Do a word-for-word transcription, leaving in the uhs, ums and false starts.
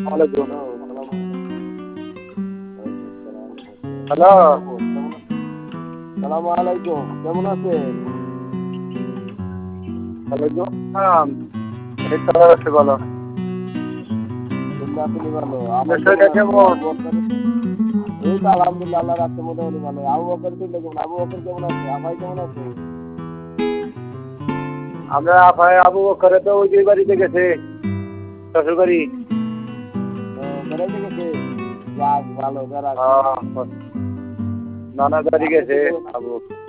ওয়ালাইকুম হ্যালো সালাম আলাইকুম কেমন আছেন ওয়ালাইকুম আসসালাম এই তো আছে ভালো আপনি ভালো আমার শরীরটা কেমন এই তো আলহামদুলিল্লাহ আল্লাহ রাখতে মোটামুটি ভালো আবু বকর কেমন আবু বকর কেমন আছে আফাই কেমন আছে আমরা আফাই আবু বকরে তো ওই যে বাড়িতে গেছে শ্বশুর বাড়ি বেড়াইতে গেছে যাক ভালো যারা নানা বাড়ি গেছে আবু